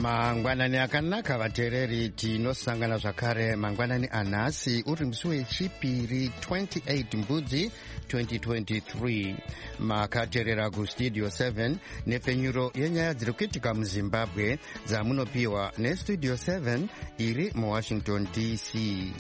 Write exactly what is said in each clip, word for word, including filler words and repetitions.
mangwanani akanaka vateereri, tinosangana zvakare mangwanani anhasi uri musi wechipiri twenty-eight mbudzi twenty twenty-three. makateerera kustudio seven nepfenyuro yenyaya dziri kuitika muzimbabwe dzamunopiwa nestudio seven iri muwashington D C.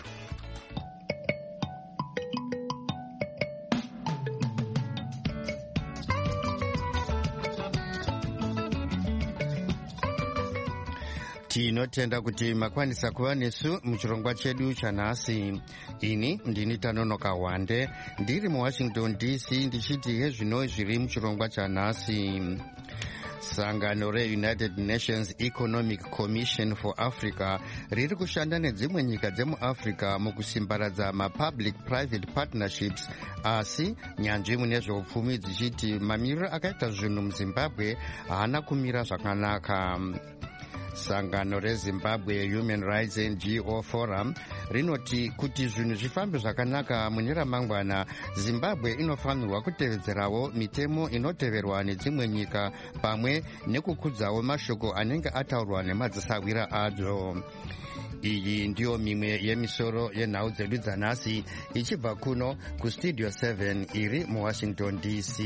tinotenda kuti makwanisa kuva nesu muchirongwa chedu chanhasi. ini ndini Tanonoka Wande ndiri muwashington D C ndichiti hezvino zviri muchirongwa chanhasi. sangano reunited nations economic commission for africa riri kushanda nedzimwe nyika dzemuafrica mukusimbaradza mapublic private partnerships, asi nyanzvi mune zveupfumi dzichiti mamiriro akaita zvinhu muzimbabwe haana kumira zvakanaka. sangano rezimbabwe human rights N G O forum rinoti kuti zvinhu zvifambe zvakanaka mune ramangwana, zimbabwe inofanirwa kutevedzerawo mitemo inoteverwa nedzimwe nyika pamwe nekukudzawo mashoko anenge ataurwa nemadzisawira adzo. iyi ndiyo mimwe yemisoro yenhau dzedu dzanhasi ichibva kuno kustudio seven iri muwashington D C.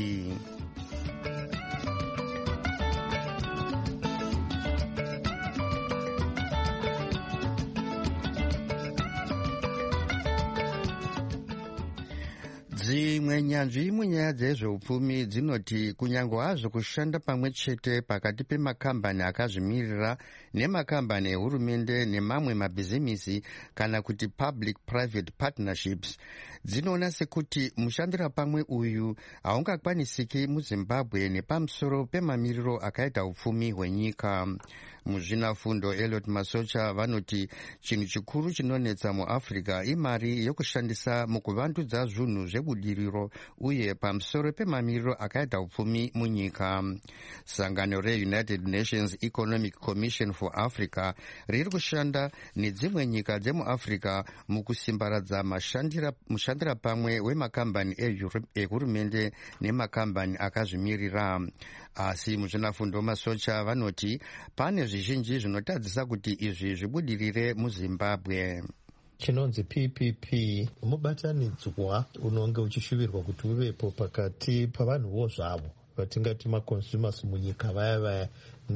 dzimwe nyanzvi munyaya dzezveupfumi dzinoti kunyange hazvo kushanda pamwe chete pakati pemakambani akazvimirira nemakambani ehurumende nemamwe mabhizimisi kana kuti public private partnerships, dzinoona sekuti mushandira pamwe uyu haungakwanisiki muzimbabwe nepamusoro pemamiriro akaita upfumi hwenyika. muzvinafundo Elliot Masocha vanoti chinhu chikuru chinonetsa muafrica imari yokushandisa mukuvandudza zvinhu zvebudiriro uye pamusoro pemamiriro akaita upfumi munyika. sangano reunited nations economic commission for africa riri kushanda nedzimwe nyika dzemuafrica mukusimbaradza mushandira pamwe wemakambani ehurumende nemakambani akazvimirira. asi muzvinafundo Masocha vanoti pane zvizhinji zvinotadzisa kuti izvi zvibudirire muzimbabwe. chinonzi P P P mubatanidzwa unonge uchishuvirwa kuti uvepo pakati pavanhuwo zvavo vatingati maconsumers munyika vaya vaya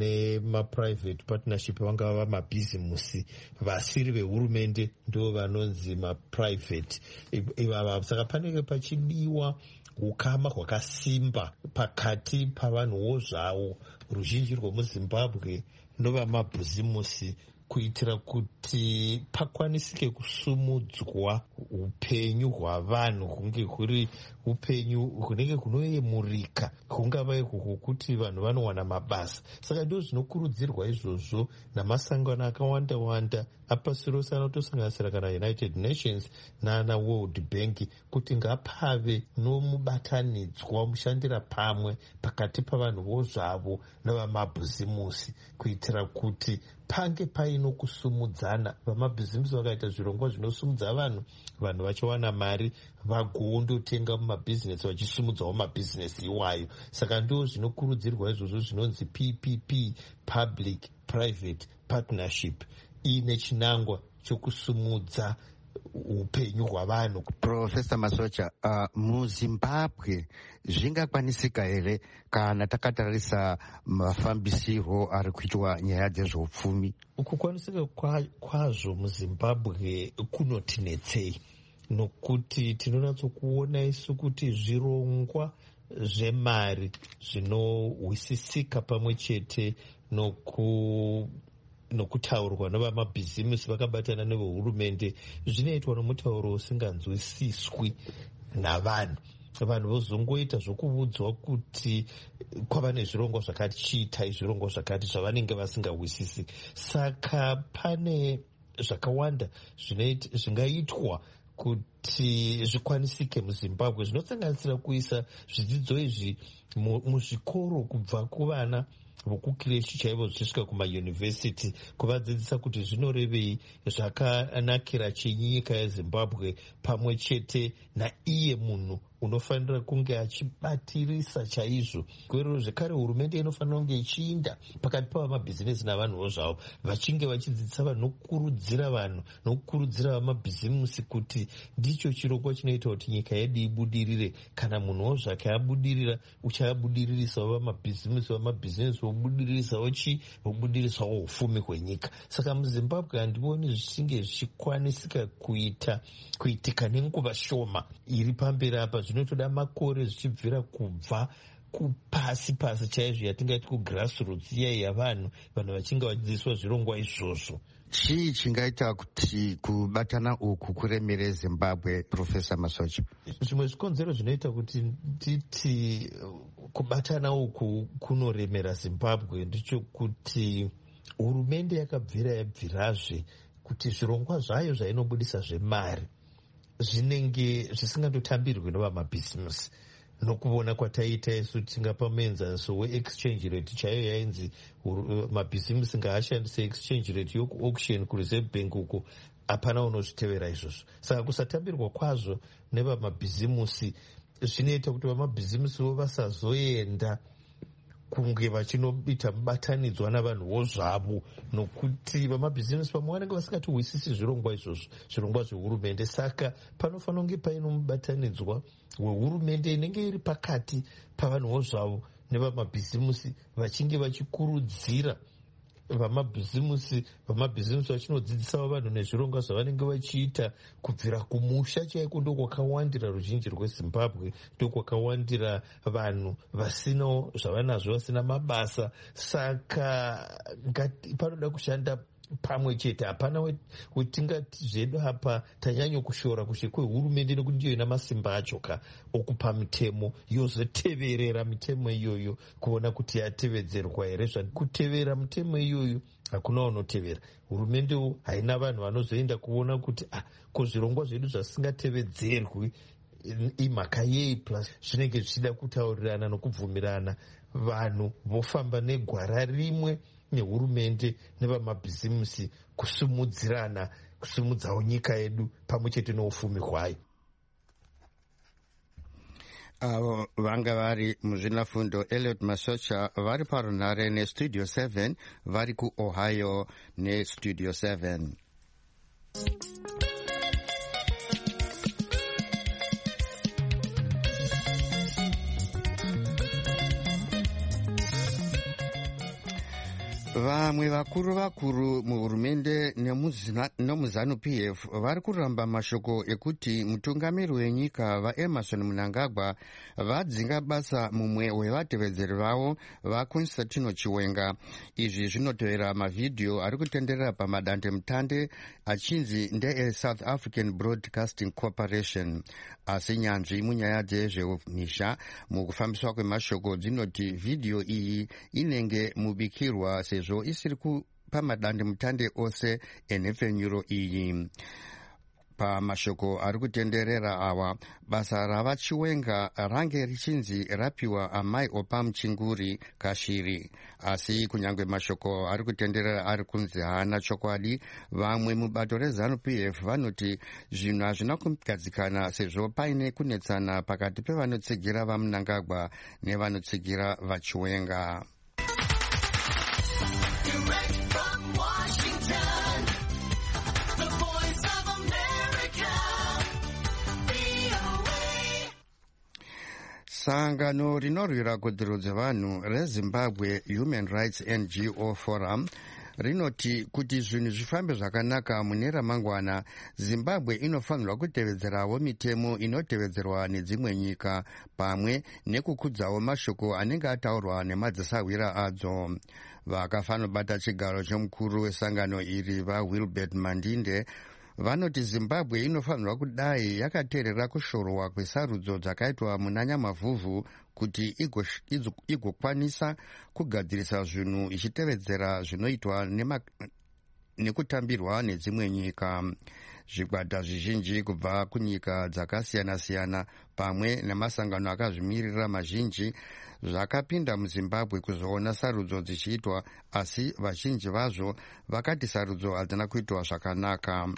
nemaprivate partnership vangava vamabhizimusi vasiri vehurumende ndo vanonzi maprivate ivava. saka panenge pachidiwa ukama hwakasimba pakati pavanhuwo zvavo ruzhinji rwemuzimbabwe novamabhizimusi kuitira kuti pakwanisike kusumudzwa upenyu hwavanhu hunge huri upenyu hunenge kunoyemurika, hungava ihwo hwokuti vanhu vanowana mabasa. saka ndo zvinokurudzirwa izvozvo namasangano akawanda wanda apasi rose anotosanganisira kana United Nations nana World Bank kuti ngapave nomubatanidzwa mushandira pamwe pakati pavanhuwo zvavo navamabhizimusi kuitira kuti pange paino kusumudzana. vamabhizimusi vakaita zvirongwa zvinosumudza vanhu, vanhu vachiwana mari vagondotenga mumabhizinesi vachisumudzawo mabhizinesi iwayo. saka ndo zvinokurudzirwa izvozvo zvinonzi P P P, public private partnership, ine chinangwa chokusumudza upenyu hwavanhu. Profesa Masocha, uh, muzimbabwe zvingakwanisika here kana takatarisa mafambisiro ari kuitwa nyaya dzezveupfumi? kukwanisika kwazvo muzimbabwe kunotinetsei nokuti tinonatsokuona isu kuti zvirongwa zvemari zvinohwisisika pamwe chete noku nokutaurwa nevamabhizimusi vakabatana nevehurumende zvinoitwa nomutauro usinganzwisiswi navanhu. vanhu vozongoita zvokuudzwa kuti kwava nezvirongwa zvakati, chiitai zvirongwa zvakati zvavanenge vasingahwisisi. saka pane zvakawanda zvingaitwa kuti zvikwanisike muzimbabwe, zvinosanganisira kuisa zvidzidzo izvi muzvikoro kubva kuvana vokukireshi chaivo zvichisvika kumayunivhesiti, kuvadzidzisa kuti zvinorevei zvakanakira chenyika yezimbabwe pamwe chete naiye munhu unofanira kunge achibatirisa chaizvo. Kwerero zvekare hurumende inofanira kunge ichiinda pakati pavamabhizinesi navanhuwo zvavo, vachinge vachidzidzisa vanhu nokukurudzira vanhu nokukurudzira vamabhizimusi kuti ndicho chirongwa chinoita kuti nyika yedu ibudirire. Kana munhuwo zvake abudirira, uchaabudirisawo vamabhizimusi, vamabhizinesi vobudirisawo chi vobudirisawo ufumi hwenyika. Saka muzimbabwe handioni zvichinge zvichikwanisika kuita kuitika nenguva shoma iri pamberi apa. Zvinotoda makore zvichibvira kubva kupasi pasi chaizvo, yatingati kugrassroots iya yavanhu vanhu vachinge vachidzidziswa zvirongwa izvozvo. Chii chingaita kuti kubatana uku kuremere Zimbabwe, Profesa Masocha? Zvimwe zvikonzero zvinoita kuti titi kubatana uku kunoremera Zimbabwe ndichokuti hurumende yakabvira yabvirazve kuti zvirongwa zvayo zvainobudisa zvemari zvinenge zvisingatotambirwi novamabhizimusi. Nokuona kwataita isu tingapa muenzaniso weexchange rate chaiyo yainzi mabhizimusi ngaashandise exchange rate yokuauction kureserve bank uko, hapana unozvitevera izvozvo. Saka kusatambirwa kwazvo nevamabhizimusi zvinoita kuti vamabhizimusiwo vasazoenda kunge vachinoita mubatanidzwa navanhuwo zvavo, nokuti vamabhizinesi vamwe vanenge vasingatihwisisi zvirongwa izvozvo, zvirongwa zvehurumende. Saka panofanira kunge paino mubatanidzwa wehurumende inenge iri pakati pavanhuwo zvavo nevamabhizimusi, vachinge vachikurudzira vamabhizimusi vamabhizimusi vachinodzidzisawo vanhu nezvirongwa zvavanenge vachiita kubvira kumusha chaiko. Ndokwakawandira ruzhinji rwezimbabwe, ndokwakawandira vanhu vasinawo zvavanazvo, vasina mabasa. Saka panoda kushanda pamwe chete. Hapana wetingati zvedu apa tanyanyo kushora kushe kwehurumende nekuti ndiyo ina masimba acho ka okupa mitemo yozoteverera mitemo iyoyo kuona kuti yatevedzerwa here. Kutevera mitemo iyoyo hakuna unotevera. Hurumende haina vanhu vanozoenda kuona kuti ah, kuzvirongwa zvedu zvasingatevedzerwi imhaka yei, plus zvinenge zvichida kutaurirana nokubvumirana. Vanhu vofamba negwara rimwe nehurumende nevamabhizimusi kusumudzirana, kusumudzawo nyika yedu pamwe chete noufumi hwayo. Avo vanga vari muzvinafundo Elliot Masocha vari parunhare nestudio seven, vari kuOhio nestudio seven. Vamwe vakuru vakuru muhurumende nemuzanu P F vari kuramba mashoko ekuti mutungamiri wenyika vaEmmerson Mnangagwa vadzinga basa mumwe wevatevedzeri vavo vaConstantino Chiwenga. Izvi zvinotevera mavhidhiyo ari kutenderera pamadandemutande achinzi ndeeSouth African Broadcasting Corporation. Asi nyanzvi munyaya dzezveumisha mukufambiswa kwemashoko dzinoti vhidhiyo iyi inenge mubikirwa sezvo isiri pamadandemutande ose enhepfenyuro iyi. Pamashoko ari kutenderera awa, basa ravaChiwenga range richinzi rapiwa amai Opam Chinguri Kashiri. Asi kunyange mashoko ari kutenderera ari kunzi haana chokwadi, vamwe mubato rezanu P F vanoti zvinhu hazvina kugadzikana sezvo paine kunetsana pakati pevanotsigira vaMnangagwa nevanotsigira vaChiwenga. Sangano rinorwira kodzero dzevanhu reZimbabwe Human Rights N G O Forum rinoti kuti zvinhu zvifambe zvakanaka mune ramangwana, Zimbabwe inofanirwa kutevedzerawo mitemo inotevedzerwa nedzimwe nyika pamwe nekukudzawo mashoko anenge ataurwa nemadzisawira adzo. Vakafanobata chigaro chomukuru wesangano iri vaWilbert Mandinde vanoti Zimbabwe inofanirwa kudai yakateerera kushorwa kwesarudzo dzakaitwa muna Nyamavhuvhu kuti igokwanisa kugadzirisa zvinhu ichitevedzera zvinoitwa nekutambirwa nedzimwe nyika. Zvikwata zvizhinji kubva kunyika dzakasiyana-siyana pamwe nemasangano akazvimirira mazhinji zvakapinda muZimbabwe kuzoona sarudzo dzichiitwa, asi vazhinji vazvo vakati sarudzo hadzina kuitwa zvakanaka.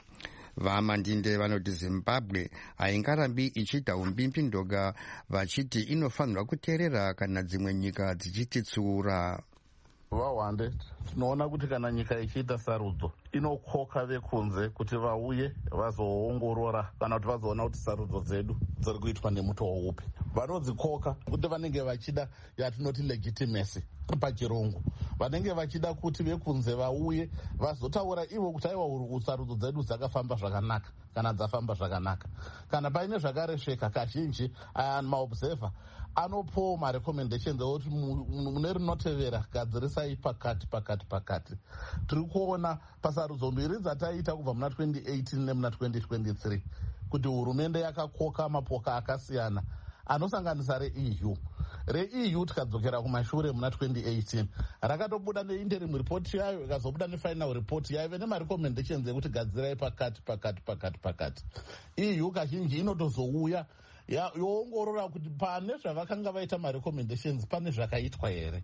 vaamandinde vanoti zimbabwe haingarambi ichiita umbimbi-ndoga, vachiti inofanirwa kuteerera kana dzimwe nyika dzichititsuura. Vawande tinoona kuti kana nyika ichiita sarudzo inokoka vekunze kuti vauye vazoongorora kana kuti vazoona kuti sarudzo dzedu dziri kuitwa nemutoo upi. Vanodzikoka kuti vanenge vachida yatinoti legitimacy pachirungu, vanenge vachida kuti vekunze vauye vazotaura ivo kuti aiwa sarudzo dzedu dzakafamba zvakanaka kana dzafamba zvakanaka. Kana paine zvakaresheka, kazhinji aya maobserver anopowo marecommendations ekuti mune rinotevera gadzirisai pakati pakati pakati. Tiri kuona pasarudzo mbiri dzataita kubva muna twenty eighteen nemuna twenty twenty-three kuti hurumende yakakoka mapoka akasiyana anosanganisa reE U. reE U tikadzokera kumashure muna twenty eighteen rakatobuda neinterim report yayo, ikazobuda nefinal report yayo nemarecommendations ekuti gadzirai pakati pakati pakati pakati. E U kazhinji inotozouya yoongorora kuti pane zvavakanga vaita marecommendations pane zvakaitwa here.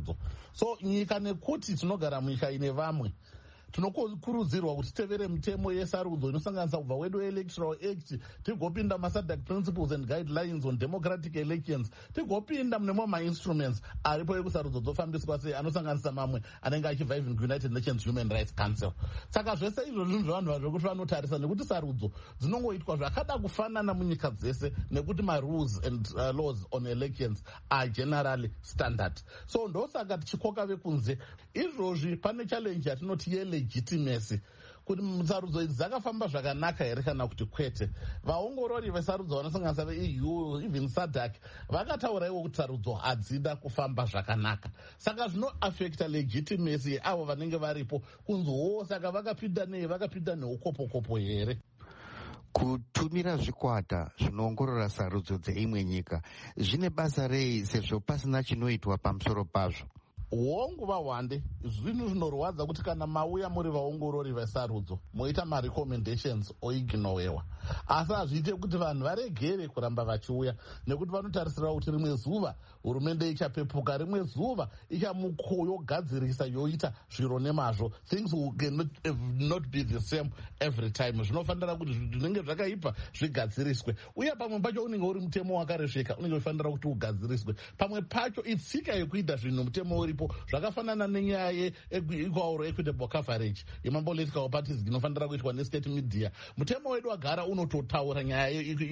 So nyika nekuti tinogara munyika ine vamwe tinokurudzirwa kuti tevere mitemo yesarudzo inosanganisa kubva wedu electoral act, tigopinda maSADC principles and guidelines on democratic elections, tigopinda munemwe mainstruments aripo ekusarudzo dzofambiswa sei anosanganisa mamwe anenge achibva even kuUnited Nations Human Rights Council. Saka zvese izvo zvinhu zvavanhu zvekuti vanotarisa nekuti sarudzo dzinongoitwa zvakada kufanana munyika dzese nekuti marules and uh, laws on elections are generally standard. So ndosaka tichikoka vekunze izvozvi pane challenge yatinoti yele legitimacy kuti sarudzo idzi dzakafamba zvakanaka here kana kuti kwete. Vaongorori vesarudzo vanosanganisa veE U even SADC vakataura iwo kuti sarudzo hadzida kufamba zvakanaka, saka zvinoafecta legitimacy avo vanenge varipo kunziwo, saka vakapinda nei vakapinda neukopokopo here. Kutumira zvikwata zvinoongorora sarudzo dzeimwe nyika zvine basa rei sezvo pasina chinoitwa pamusoro pazvo? Hongu vawande zvinhu zvinorwadza kuti kana mauya muri vaongorori vesarudzo moita marecommendations oignowewa, asi hazviite kuti vanhu varegere kuramba vachiuya, nekuti vanotarisira kuti rimwe zuva hurumende ichapepuka, rimwe zuva ichamuyogadzirisa yoita zviro nemazvo. Things will not, not be the same every time. Zvinofanira kuti zvinenge zvakaipa zvigadziriswe, uye pamwe pacho unenge uri mutemo wakaresheka unenge uchifanira kuti ugadziriswe, pamwe pacho itsika yekuita zvinhu mutemo uripo zvakafanana nenyaya yeequal equitable coverage yemapolitical parties inofanira kuitwa nestate media. Mutemo wedu wagara unototaura nyaya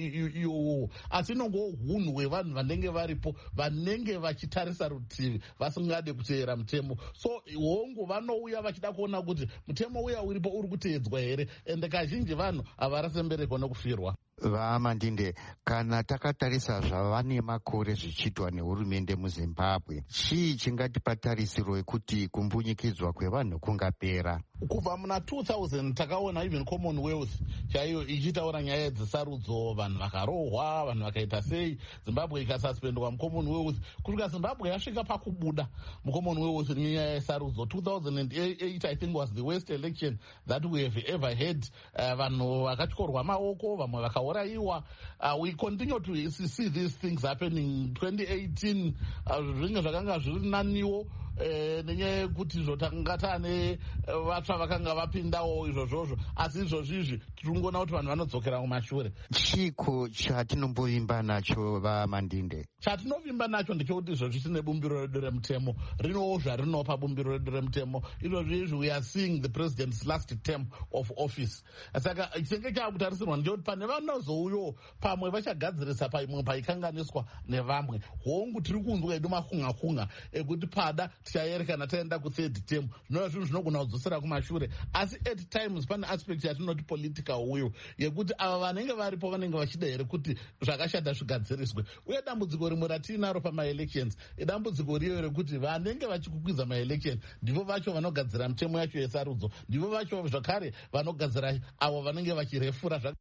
iyowo, asi inongowo hunhu hwevanhu vanenge varipo vanenge vachitarisa rutivi vasingade kuteera mutemo. So hongu vanouya vachida kuona kuti mutemo uya uripo uri kuteedzwa here, ende kazhinji vanhu havarasemberekwa nekufirwa. Vaamandinde, kana takatarisa zvava nemakore zvichiitwa nehurumende muZimbabwe, chii chingatipa tarisiro yekuti kumbunyikidzwa kwevanhu kungapera? Kubva muna two thousand takaona even Commonwealth chaiyo ichitaura nyaya dzesarudzo, vanhu vakarohwa, vanhu vakaita sei, Zimbabwe ikasuspendwa muCommonwealth. Kusvika Zimbabwe yasvika pakubuda muCommonwealth nenyaya yesarudzo. two thousand eight I think was the worst election that we have ever had. Uh, vanhu vakatyorwa maoko, vamwe vakauraiwa. Uh, we continue to see these things happening. twenty eighteen zvinge zvakanga zviri naniwo Eh, nenyaya yekuti zvotanga tane vatsva vakanga vapindawo izvo zvozvo, asi izvozvizvi tiringoona kuti vanhu vanodzokera kumashure. Chiko chatinomboimba nacho vaamandinde? Chatinovimba nacho ndechekuti izvozvi tine bumbiro redu remutemo rinowo zvarinopa bumbiro redu remutemo. Izvozvizvi we are seeing the president's last term of office. Saka chinenge chaakutarisirwa ndechekuti pane vanozouyo pamwe vachagadzirisa paimwe paikanganiswa nevamwe. Hongu tiri kunzwa edu makunga kunga ekuti pada tichaerekana taenda kuthird term zvinova zvinhu zvinogona kudzosera kumashure, asi at times pane aspect yatinoti political will yekuti ava vanenge varipo vanenge vachida here kuti zvakashata zvigadziriswe. Uye dambudziko rimwe ratiinaro pamaelections idambudziko riyo rekuti vanenge vachikukwidza maelection ndivo vacho vanogadzira mitemo yacho yesarudzo, ndivo vacho zvakare vanogadzira avo vanenge vachirefura.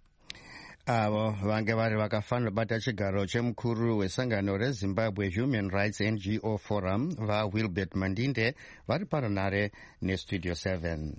Avo vange vari vakafanira bata chigaro chemukuru wesangano reZimbabwe Human Rights N G O Forum vaWilbert Mandinde vari paranhare neStudio seven.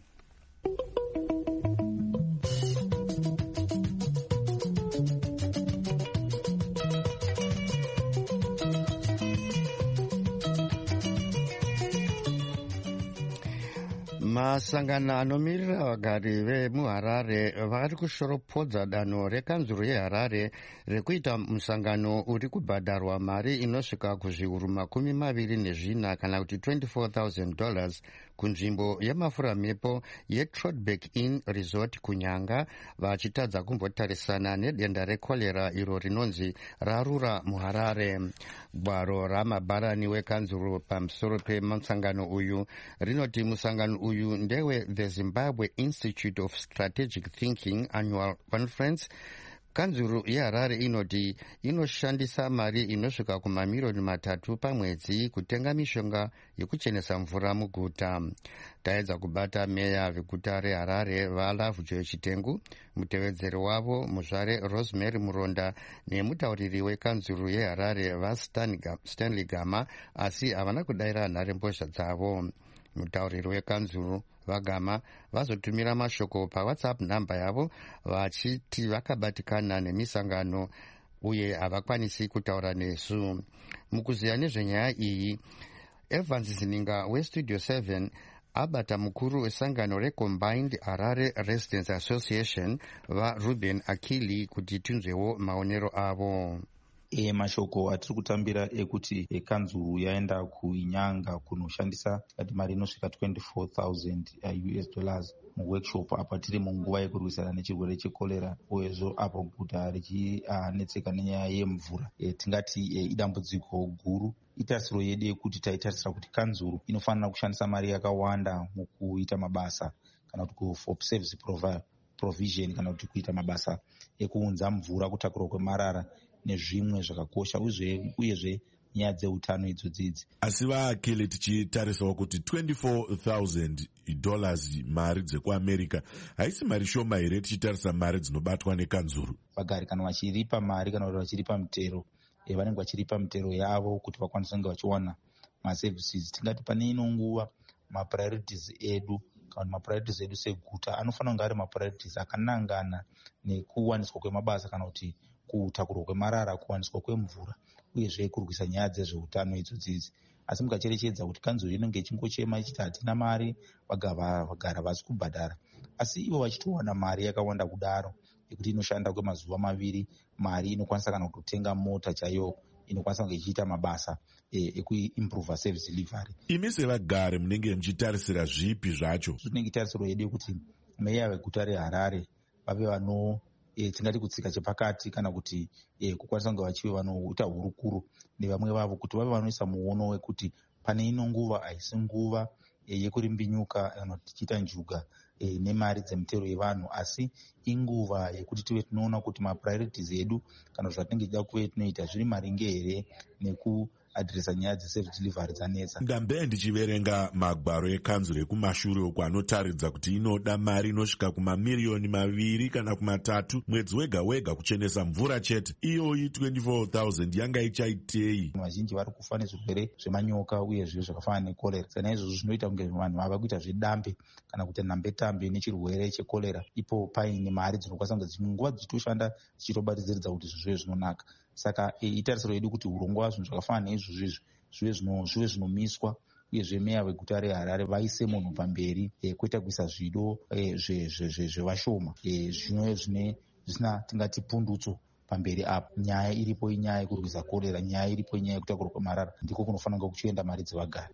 Masangano anomirira vagari vemuHarare vari kushoropodza danho rekanzuro yeHarare rekuita musangano uri kubhadharwa mari inosvika kuzviuru makumi maviri nezvina kana kuti twenty-four thousand dollars kunzvimbo yemafuramhepo yeTrodbeck Inn Resort kunyanga, vachitadza kumbotarisana nedenda rekorera iro rinonzi rarura muHarare. Gwaro ramabharani wekanzuro pamusoro pemusangano uyu rinoti musangano uyu ndewe the Zimbabwe Institute of Strategic Thinking Annual Conference. Kanzuro yeHarare inoti inoshandisa mari inosvika kumamiliyoni matatu pamwedzi kutenga mishonga yekuchenesa mvura muguta. Taedza kubata meya veguta reHarare vaLovejoy Chitengu, mutevedzeri wavo muzvare Rosemary Muronda nemutauriri wekanzuro yeHarare vaStanley Gama, asi havana kudayira nharembozha dzavo. Mutauriri wekanzuro vaGama vazotumira mashoko paWhatsApp nhamba yavo vachiti vakabatikana nemisangano uye havakwanisi kutaura nesu. Mukuziya nezvenyaya iyi, Evans Zininga weStudio seven abata mukuru wesangano reCombined Harare Residents Association vaRuben Akili kuti tinzwewo maonero avo. E, mashoko atiri kutambira ekuti ekanzuru yaenda kuinyanga kunoshandisa kati mari inosvika twenty-four thousand U S dollars muworkshop apa tiri munguva yekurwisana nechirwere chekorera, uyezvo apo guta richinetseka nenyaya yemvura. E, tingati e, idambudziko guru. Itarisiro yedu yekuti taitarisira kuti kanzuru inofanira kushandisa mari yakawanda mukuita mabasa kana kuti for service provision kana kuti kuita mabasa ekuunza mvura, kutakura kwemarara nezvimwe zvakakosha uyezve nyaya dzeutano idzodzidzi. Asi vaAkili tichitarisawo kuti twenty-four thousand dollars mari dzekuAmerica haisi mari shoma here tichitarisa mari dzinobatwa nekanzuru. Vagari kana vachiripa mari kana kuti vachiripa mutero, e, vanenge vachiripa mutero yavo kuti vakwanise kunge vachiwana maservices. Tingati pane ino nguva mapriorities edu kana mapriorities edu seguta anofanira kunge ari mapriorities akanangana nekuwaniswa kwemabasa kana kuti kutakurwa kwemarara, kuwaniswa kwemvura uyezve kurwisa nyaya dzezveutano idzodzidzi. Asi mukacherechedza kuti kanzuro inenge ichingochema ichiti hatina mari, vagara vasi kubhadhara, asi ivo vachitowana mari yakawanda kudaro yekuti inoshanda kwemazuva maviri, mari inokwanisa kana kutenga mota chaiyo inokwanisa kunge ichiita mabasa ekuimprove service delivery. Imi sevagari munenge muchitarisira zvipi zvacho? Zvinenge tarisiro yedu yekuti meya veguta reHarare vave vano E, tingati kutsika chepakati kana kuti e, kukwanisa kunge vachive vanoita hurukuru nevamwe vavo kuti vave vanoisa muono wekuti pane ino nguva haisi nguva e, yekurimbinyuka kana tichiita njuga e, nemari dzemutero yevanhu, asi inguva yekuti tive tinoona kuti mapriorities edu kana zvatinenge tichida kuve tinoita zviri maringe here neku adresa nyaya dzeservice delivery dzanetsa. Ndambe ndichiverenga magwaro ekanzuro ekumashure uko anotaridza kuti inoda mari inosvika kumamiliyoni maviri kana kumatatu mwedzi wega wega kuchenesa mvura chete. Iyoyi twenty-four thousand yanga ichaitei? Vazhinji vari kufa nezvirwere zvemanyoka uyezve zvakafanana nekorera. Saka izvozvo zvinoita kunge vanhu vava kuita zvedambe kana kuti nambe-tambe nechirwere chekorera. Ipo paine mari dzinokwanisa kunge nguva dzichitoshanda dzichitobatidziridza kuti zvive zvinonaka. Saka e, itarisiro yedu kuti urongwa zvinhu zvakafanana neizvozvo zvive zvinomiswa, uyezve meya veguta reHarare vaise munhu pamberi e, kwete kuisa zvido e, zvevashoma e, zvimwe zvine zvisina tingati pundutso pamberi apo. Nyaya iripo inyaya yekurwisa korera, nyaya iripo inyaya yekutakurwa kwemarara, ndiko kunofanira kunge kuchienda mari dzevagari.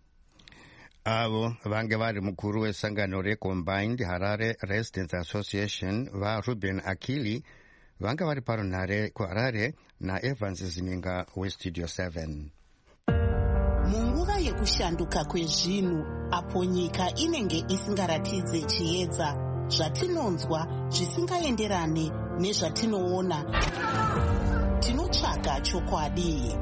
Avo vange vari mukuru wesangano reCombined Harare Residents Association vaRuben Akili vanga vari parunhare kuHarare naEvans Zininga weStudio seven. Munguva yekushanduka kwezvinhu, apo nyika inenge isingaratidze chiedza, zvatinonzwa zvisingaenderane nezvatinoona, tinotsvaga chokwadi.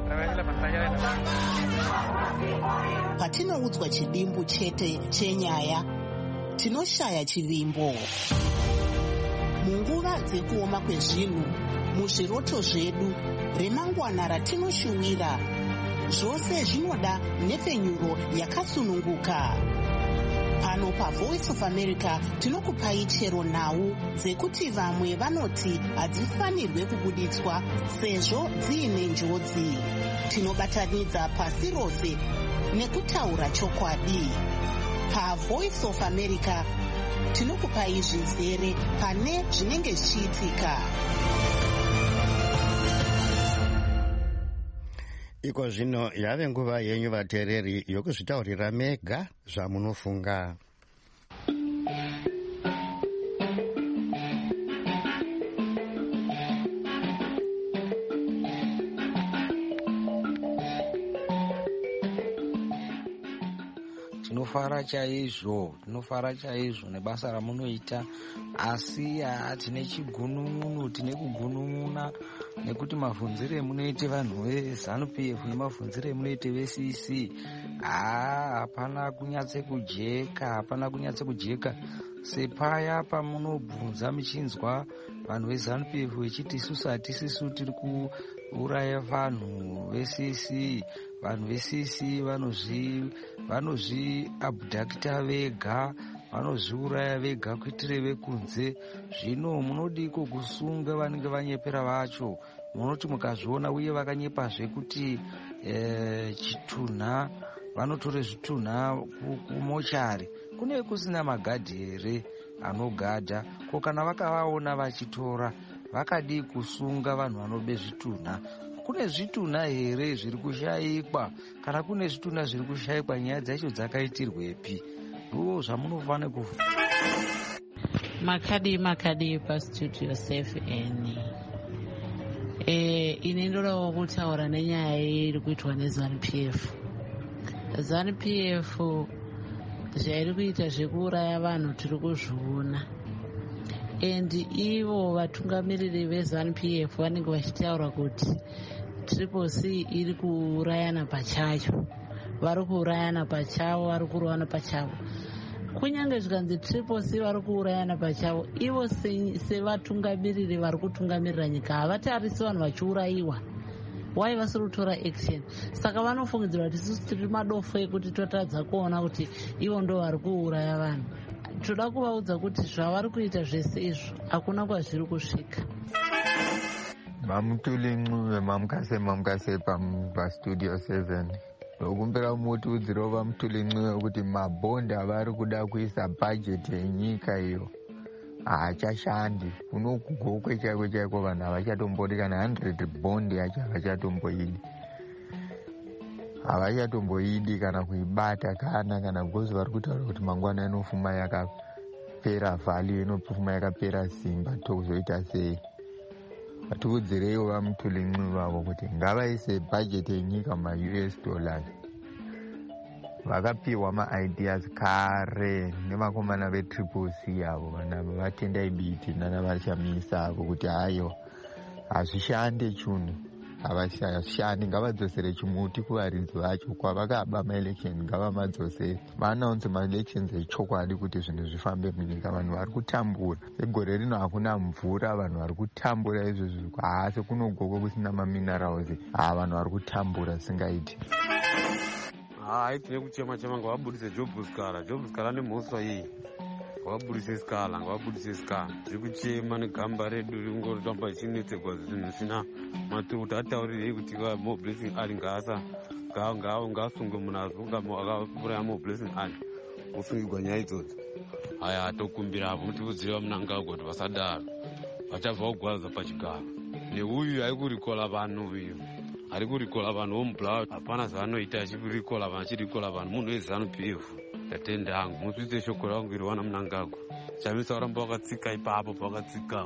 Patinoudzwa chidimbu chete chenyaya, tinoshaya chivimbo. Munguva dzekuoma kwezvinhu, muzviroto zvedu, remangwana ratinoshuwira, zvose zvinoda nhepfenyuro yakasununguka. Pano paVoice of America tinokupai chero nhau dzekuti vamwe vanoti hadzifanirwe kubuditswa sezvo dziine njodzi. Tinobatanidza pasi rose nekutaura chokwadi. PaVoice of America tinokupai zvizere pane zvinenge zvichiitika. Iko zvino yave nguva yenyu vateereri yokuzvitaurira mega zvamunofunga. Tinofara chaizvo, tinofara chaizvo nebasa ramunoita, asi tine chigunun'unu, tine kugunun'una nekuti mabvunzire emunoite vanhu veZANU-P F nemabvunzire emunoite veC C haa hapana kunyatse kujeka, hapana kunyatse kujeka. Sepaya pamunobvunza muchinzwa vanhu veZANU-P F vechiti isusu hatisisu tiri kuuraya vanhu veC C, vanhu veC C vanozvi vanozviabhudhakita vega, vanozviuraya vega kuitire vekunze. Zvino munodiko kusunga vanenge vanyepera vacho? Munoti mukazviona uye vakanyepazve kuti e, chitunha vanotore zvitunha kumochari, kune kusina magadhi here anogadha? Ko kana vakavaona vachitora vakadi kusunga vanhu vanobe zvitunha, kune zvitunha here zviri kushayikwa? Kana kune zvitunha zviri kushayikwa, nyaya dzacho dzakaitirwepi? Ndo zvamunofanira kufu. Makadi makadi pastudio seven. Eh, ine ndodawo kutaura nenyaya iri kuitwa neZANU-P F. ZANU-P F zvairi kuita zvekuuraya vanhu tiri kuzviona. And ivo vatungamiriri veZANU-P F vanenge vachitaura kuti Triple C iri kuurayana pachayo, vari kuurayana pachavo, vari kurowana pachavo. Kunyange zvikanzi Triple C vari kuurayana pachavo, ivo sevatungamiriri vari kutungamirira nyika havatarisi vanhu vachiurayiwa. Why vasiri kutora action? Saka vanofungidzira kuti isusu tiri madofo ekuti totadza kuona kuti ivo ndo vari kuuraya vanhu. Toda kuvaudza kuti zvavari kuita zvese izvo hakuna kwazviri kusvika. Mamutuli Ncube, mamukase mamukase pastudio seven. Ndokumbira mutiudziro vamutuli Ncube kuti mabhondi avari kuda kuisa bhajeti yenyika iyo haachashandi. Kunokugokwe chaiko chaiko vanhu havachatombodi kana one hundred bondi yacho havachatomboidi. Havachatomboidi kana kuibata kana kana because vari kutaura kuti mangwana inofuma yakapera vhali, inofuma yakapera simba, tokuzoita sei? Vatiudzireiwo vamutuli Ncube vavo kuti ngavaise bhajeti yenyika ma-U S dollars. Vakapiwa ma-ideas kare nevakomana veTriple C avo, vana vatendai biti nana vachamisa avo kuti hayo hazvishande chunhu, havashandi. Ngavadzosere chimuti kuvaridzi vacho kwavakaba maelection, ngavamadzosere vaanaunze maelections echokwadi kuti zvinhu zvifambe munyika. Vanhu vari kutambura segore rino, hakuna mvura, vanhu vari kutambura izvozvo. Haasi kunogokwe kusina maminerals, haa vanhu vari kutambura singaiti. Hai, tine kuchema chema ngavabudise Job Skala. Job Skala nemhosva iyi ngavabudise Skala, ngavabudise Skala. Tiri kuchema negamba redu ringorotamba ichinetsekwa zvinhu zvisina maturo. Ataurirei kuti Mo Blessing Ali ngaasa ngaasungwe munhu akauraya Mo Blessing Ali, usungirwa nyaya idzodzo. Haya, atokumbira hapo mutiudzire vamunangagwa kuti vasadaro, vachabva kugwadza pachigaro. Neuyu ari kurikola vanhu, uyu ari kurikola vanhu vomublawa, hapana zvaanoita achirikola vanhu, achirikola vanhu. Munhu weZANU-P F tatenda hangu, muzvite shoko rangu iri vana munangagwa. Chamisa varamba vakatsika ipapo pavakatsika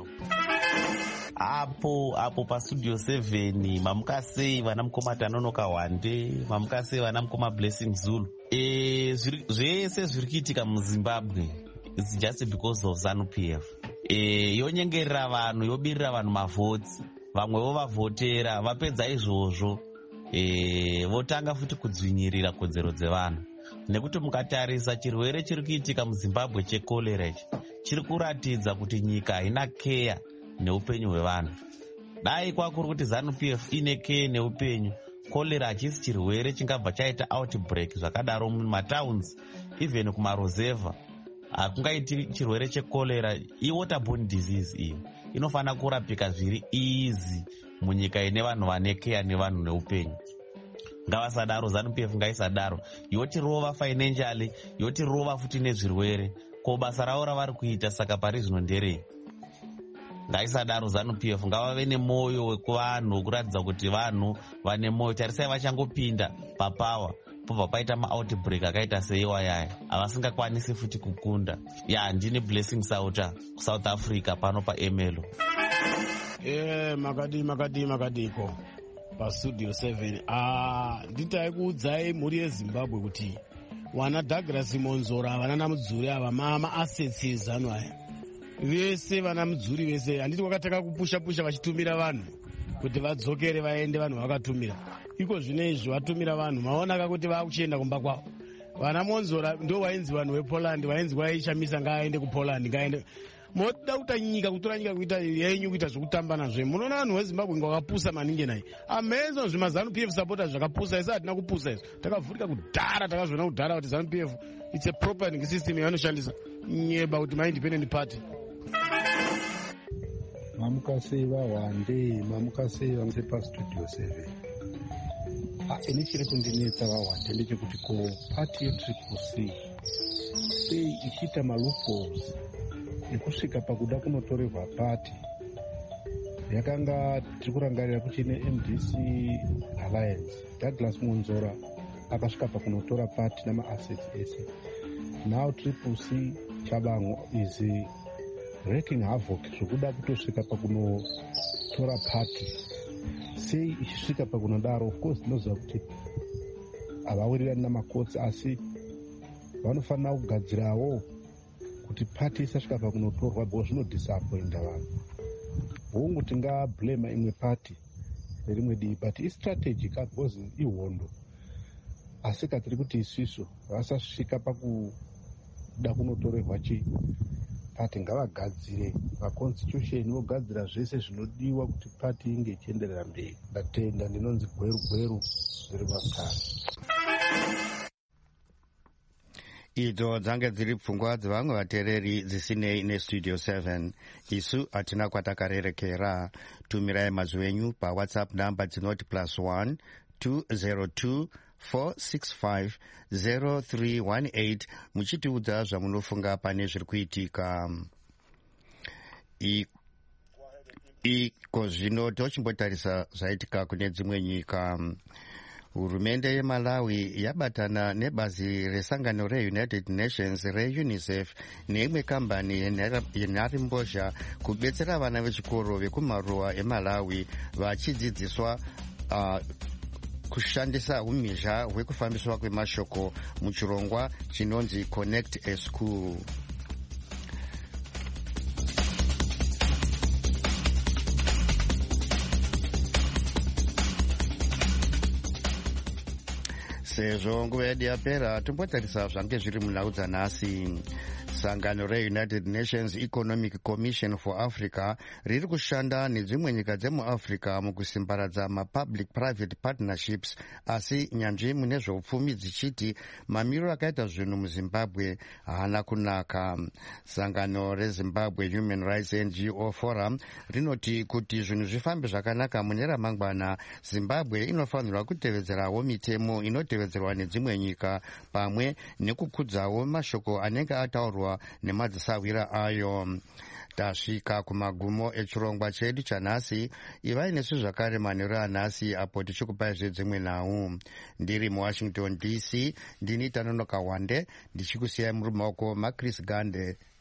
apo apo pastudio seven. Mamukasei vana mukoma Tanonoka Wande, mamukasei vana mukoma Blessing Zulu. E, zvese zviri kuitika muZimbabwe it's just because of ZANU-P F. E, yonyengerera vanhu, yobirira vanhu mavhotsi, vamwevo vavhotera, vapedza izvozvo e, votanga futi kudzvinyirira kodzero dzevanhu. Nekuti mukatarisa chirwere chiri kuitika muZimbabwe chekolera ichi chiri kuratidza kuti nyika haina keya neupenyu hwevanhu. Dai kwakuri kuti ZANU-P F ine keya neupenyu, kolera hachisi chirwere chingabva chaita outbreak zvakadaro mumatowns, even kumarozeva hakungaiti chirwere chekolera. I-waterborne disease iyo inofanira kurapika zviri easy munyika ine vanhu vane keya nevanhu neupenyu. ngavasadaro, ZANU-P F ngaisadaro, yotirova financially, yotirova futi nezvirwere. Ko basa ravo ravari kuita saka pari zvino nderei? Ngaisadaro ZANU-P F, ngavave nemoyo wekuvanhu, wekuratidza kuti vanhu vane moyo. Tarisai vachangopinda papawa pobva paita ma-outbreak akaita seiwa yaya avasingakwanisi futi kukunda. Ya, ndine Blessing Sauta kuSouth Africa pano paML. Eh, makadi makadi makadiko pa Studio seven. Ah, nditai kuudzai mhuri yeZimbabwe kuti wana Douglas Monzora, vana namudzuri ava mama assets ezanu aya. Vese vana mudzuri vese handiti wakataka kupusha pusha vachitumira vanhu kuti vadzokere vaende, vanhu vakatumira. Iko zvinezvi vatumira vanhu maonaka kuti vakuchienda kumba kwavo. Vana Monzora ndo vainzi vanhu vePoland, vainzi vaishamisa ngaaende kuPoland, ngaaende. Moda kuita nyika, kutora nyika kuita yenyu kuita zvekutamba nazvo. Munoona vanhu veZimbabwe ngavakapusa maningi naye. Amazon zvima ZANU-P F supporters zvakapusa, isi hatina kupusa izvo. Takavhurika kudhara, takazviona kudhara kuti ZANU-P F it's a proper system yanoshandisa nyeba kuti ma-independent party. Mamukaseva Wande, Mamukaseva vanze pa Studio seven. Ah, ini chiri kundinetsa vaWande ndechekuti ko party yeTriple C sei ichita ma-loopholes ekusvika pakuda kunotorerwa party. Yakanga tiri kurangarira kuchine M D C Alliance, Douglas Monzora akasvika pakunotora party nama-assets ese. Now Triple C Chabango is wreaking havoc zvokuda kutosvika pakunotora party. Sei ichisvika pakunodaro? Of course ndinoziva kuti havawirirani namakotsi, asi vanofanira kugadzirawo kuti party isasvika pakunotorwa, bo zvinodisappointa vanhu. Hongu tingablame imwe party nerimwe divi, but istrategy because ihondo. Asi katiri kuti isiso vasasvika pakuda kunotorerwa chii party, ngavagadzire maconstitution, vogadzira zvese zvinodiwa kuti party inge ichienderera mberi. Ndatenda, ndinonzi gweru gweru zviri makare. Idzo dzange dziri pfungwa dzevamwe vateereri dzisinei neStudio seven. Isu hatina kwatakarerekera. Tumirai mazwi enyu paWhatsApp namba dzinoti plus one two zero two four six five zero three one eight muchitiudza zvamunofunga pane zviri kuitika. Iko zvino tochimbotarisa zvaitika kune dzimwe nyika. Hurumende yeMalawi yabatana nebazi resangano reUnited Nations reUNICEF neimwe kambani yenharimbozha kubetsera vana vechikoro vekumaruwa eMalawi vachidzidziswa uh, kushandisa umhizha hwekufambiswa kwemashoko muchirongwa chinonzi Connect a School. Sezvo nguva yedu yapera, tombotarisa zvange zviri munhau dzanhasi. Sangano reUnited Nations Economic Commission for Africa riri kushanda nedzimwe nyika dzemuAfrica mukusimbaradza ma-public private partnerships, asi nyanzvi mune zveupfumi dzichiti mamiriro akaita zvinhu muZimbabwe haana kunaka. Sangano reZimbabwe Human Rights N G O Forum rinoti kuti zvinhu zvifambe zvakanaka mune ramangwana, Zimbabwe inofanirwa kutevedzerawo mitemo inotevedzerwa nedzimwe nyika pamwe nekukudzawo mashoko anenge ataurwa nemadzisawira ayo. Tasvika kumagumo echirongwa chedu chanhasi. Ivai nesu zvakare manheru anhasi apo tichikupai zvedzimwe nhau. Ndiri muWashington D C, ndini Tanonoka Wande, ndichikusiyai muri maoko maChris Gande.